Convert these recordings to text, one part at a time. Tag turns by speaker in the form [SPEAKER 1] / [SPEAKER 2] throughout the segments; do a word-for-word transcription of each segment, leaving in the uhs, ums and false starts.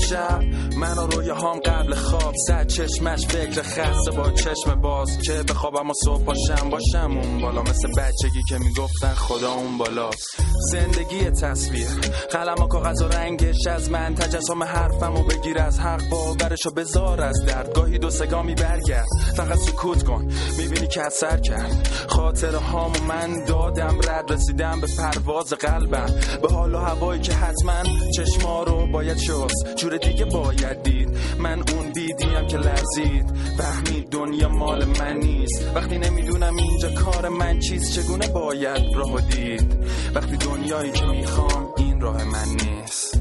[SPEAKER 1] شب من و روی هم قبل خواب صد چشمش فکر خسته با چشم باز که بخوابم و صبح پاشم باشم اون بالا، مثل بچگی که میگفتن خدا اون بالاست. زندگی تصویر قلم و کاغذ و رنگش از من، تجسم حرفمو بگیر از حق باورشو بذار از درد، گاهی دو سگامی برگرد فقط سکوت کن میبینی که اثر کرد. خاطره هامو من دادم رد، رسیدم به پرواز قلبم به حال و هوایی که حتما چشما رو باید شست، جور دیگه باید دید. من اون بیدیم که لرزید فهمید دنیا مال من نیست، وقتی نمیدونم اینجا کار من چیست، چگونه باید راهو دید وقتی دنیایی که میخوام این راه من نیست.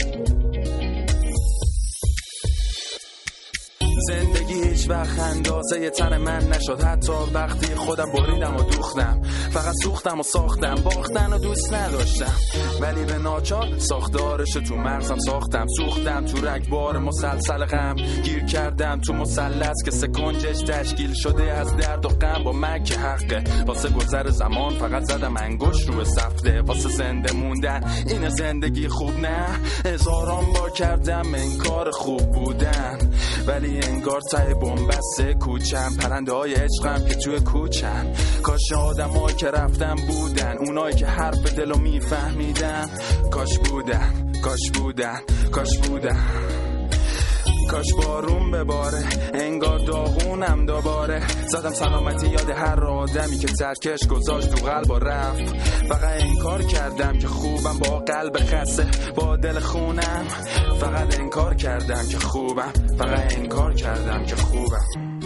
[SPEAKER 1] زندگی هیچ وقت اندازه تن من نشد، حتی وقتی خودم بریدم و دوختم، فقط سوختم و ساختم، باختن و دوست نداشتم ولی به ناچار ساختارش تو مغزم ساختم، سوختم تو رگبار مسلسل غم، گیر کردم تو مثلث که سکنجش تشکیل شده از درد و غم. با من که حقه واسه گذر زمان فقط زدم انگشت رو سفته، واسه زنده موندن این زندگی خوب نه، هزاران بار کردم انکار خوب بودن ولی انگار ته بنبسته کوچم، پرنده های عشقم که توی کوچم. کاش آدم ها که رفتم بودن اونایی که حرف دلو میفهمیدن، کاش بودن کاش بودن کاش بودن کاش بارون بباره انگار داغونم دوباره، زدم سلامتی یاد هر آدمی که ترکش گذاشت تو قلب و رفت، فقط انکار کردم که خوبم با قلب خسته با دل خونم، فقط انکار کردم که خوبم، فقط انکار کردم که خوبم.